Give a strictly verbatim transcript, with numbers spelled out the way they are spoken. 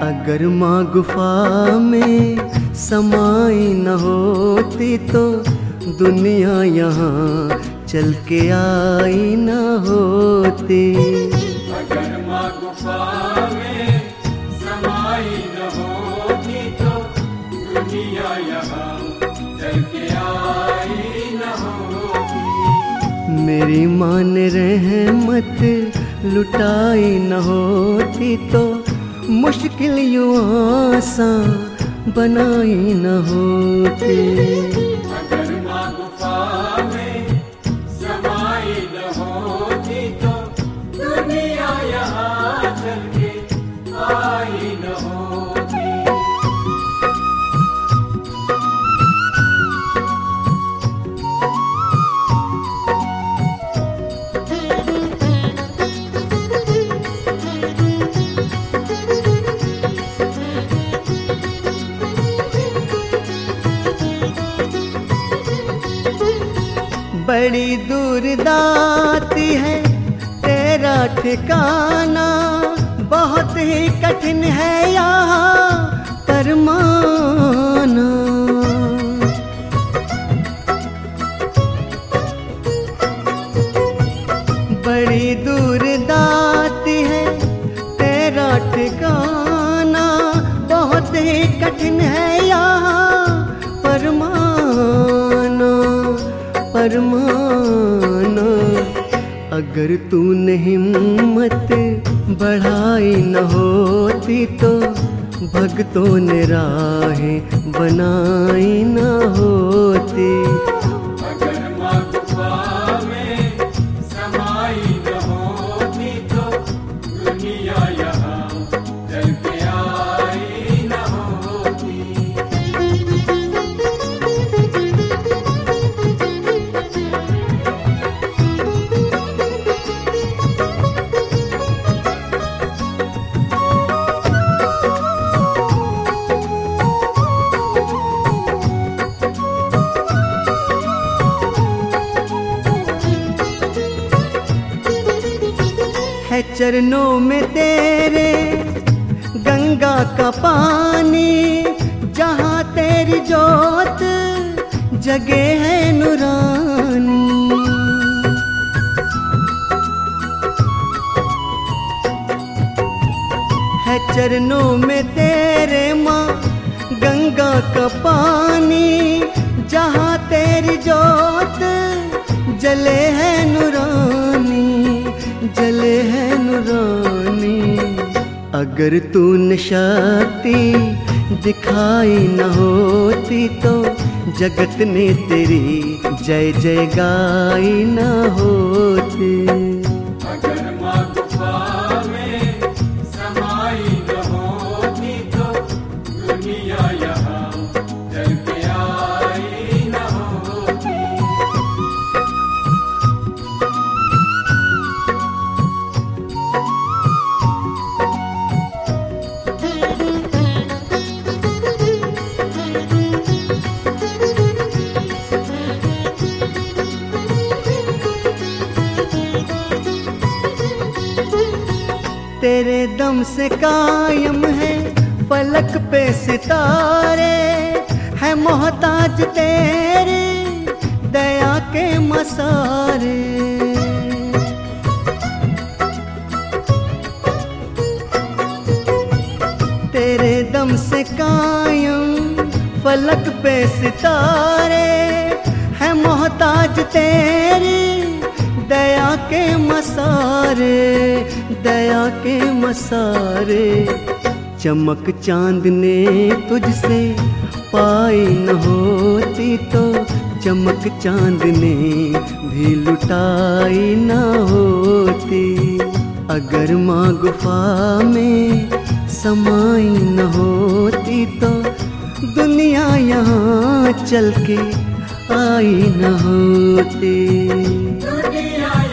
अगर माँ गुफा में समाई न होती तो दुनिया यहाँ चल के आई न होती। अगर माँ गुफा में समाई न होती तो दुनिया यहाँ चल के आई न होती। मेरी माँ ने रहमत लुटाई न होती तो मुश्किल यूं आसान बनाई न होती। अगर माँ गुफा में समाई न होती तो दुनिया यहाँ चल के आई न होती। बड़ी दूर दाती है तेरा ठिकाना, बहुत ही कठिन है यहाँ पर माना। बड़ी दूर दाती है तेरा ठिकाना, बहुत ही कठिन है यहाँ पर माना, पर माना। अगर तूने हिम्मत बढ़ाई न होती तो भक्तों ने राहें बनाई न होती। अगर माँ गुफा में समाई न होती तो दुनिया यहाँ चल के आई न होती। है चरणों में तेरे गंगा का पानी, जहाँ तेरी जोत जगे है नूरानी। है चरणों में तेरे माँ गंगा का पानी, जहाँ तेरी जोत जले है नूरानी, जले है नूरानी। अगर तूने शक्ति दिखाई न होती तो जगत ने तेरी जय जय गाई न होती। अगर माँ गुफा में समाई न होती तो दुनिया यहाँ चल के आई न होती। तेरे दम से कायम है फलक पे सितारे, है मोहताज तेरे दया के मसारे। तेरे दम से कायम फलक पे सितारे, है मोहताज तेरी दया के मसारे, दया के मसारे। चमक चांद ने तुझसे पाई न होती तो चमक चांद ने भी लुटाई न होती। अगर माँ गुफा में समाई न होती तो दुनिया यहाँ चल के आई न होती। दुनिया